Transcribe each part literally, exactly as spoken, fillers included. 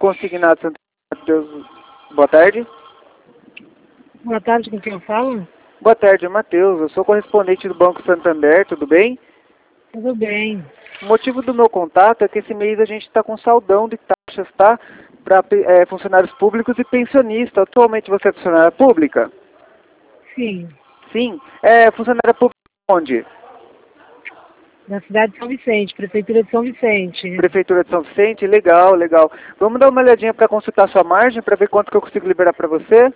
Consignado Santo Matheus. Boa tarde. Boa tarde, com quem eu falo? Boa tarde, Matheus. Eu sou correspondente do Banco Santander, tudo bem? Tudo bem. O motivo do meu contato é que esse mês a gente está com saldão de taxas, tá? Para é, funcionários públicos e pensionistas. Atualmente você é funcionária pública? Sim, Sim. É funcionária pública onde? da cidade de São Vicente, Prefeitura de São Vicente. Prefeitura de São Vicente? Legal, legal. Vamos dar uma olhadinha para consultar sua margem, para ver quanto que eu consigo liberar para você?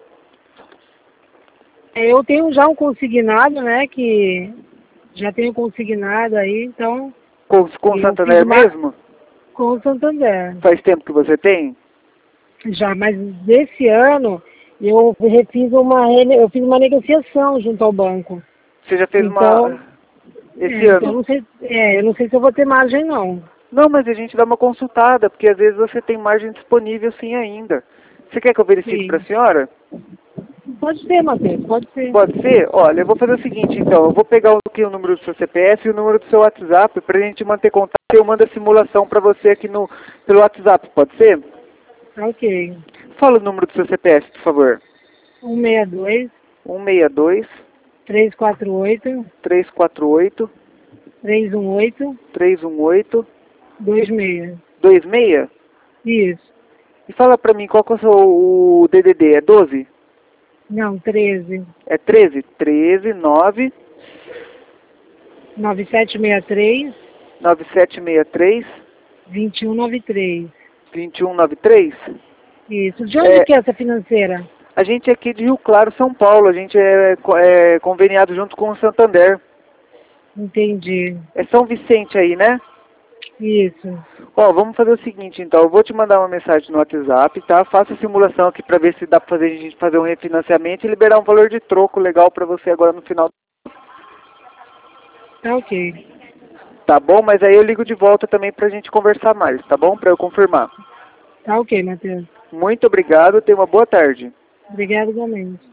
Eu tenho já um consignado, né, que já tenho consignado aí, então... Com, com o eu Santander fiz uma- mesmo? Com o Santander. Faz tempo que você tem? Já, mas desse ano eu refiz uma, rene- eu fiz uma negociação junto ao banco. Você já fez Então, uma... Esse é, então eu ano? não sei, é, eu não sei se eu vou ter margem não. Não, mas a gente dá uma consultada, porque às vezes você tem margem disponível sim ainda. Você quer que eu verifique Sim. para a senhora? Pode ser, Matheus, pode ser. Pode ser? Olha, eu vou fazer o seguinte então, eu vou pegar aqui o número do seu C P F e o número do seu WhatsApp para a gente manter contato e eu mando a simulação para você aqui no, pelo WhatsApp, pode ser? Ok. Fala o número do seu C P F, por favor. um seis dois, um seis dois, três quatro oito, três quatro oito, três um oito, três um oito, dois seis. dois seis. Isso. E fala para mim qual que é o seu o D D D, é doze? Não, treze. É treze? treze, nove, nove sete seis três, nove sete seis três, dois um nove três. dois um nove três. Isso. De onde É, que é essa financeira? a gente é aqui de Rio Claro, São Paulo. A gente é, co- é conveniado junto com o Santander. Entendi. É São Vicente aí, né? Isso. Ó, vamos fazer o seguinte, então. Eu vou te mandar uma mensagem no WhatsApp, tá? Faça a simulação aqui pra ver se dá pra fazer, a gente fazer um refinanciamento e liberar um valor de troco legal pra você agora no final. Tá ok. Tá bom? Mas aí eu ligo de volta também pra gente conversar mais, tá bom? Pra eu confirmar. Tá ok, Matheus. Muito obrigado. Tenha uma boa tarde. Obrigado igualmente.